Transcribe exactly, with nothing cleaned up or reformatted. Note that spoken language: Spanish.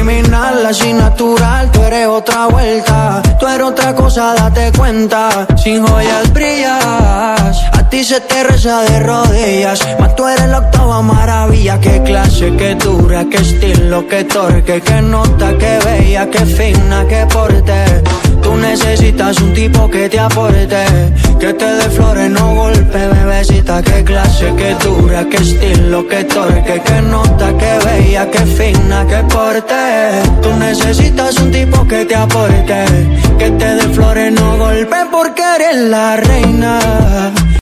criminal, así natural. Tú eres otra vuelta, tú eres otra cosa, date cuenta. Sin joyas brillas, a ti se te reza de rodillas. Mas tú eres la octava maravilla. Qué clase, qué dura, qué estilo, qué torque, qué nota, qué bella, qué fina, qué porte. Tú necesitas un tipo que te aporte, que te dé flores, no golpe, bebecita. Qué clase, qué dura, qué estilo, qué torque, qué nota, qué bella, qué fina, qué porte. Tú necesitas un tipo que te aporte, que te dé flores, no golpe, porque eres la reina.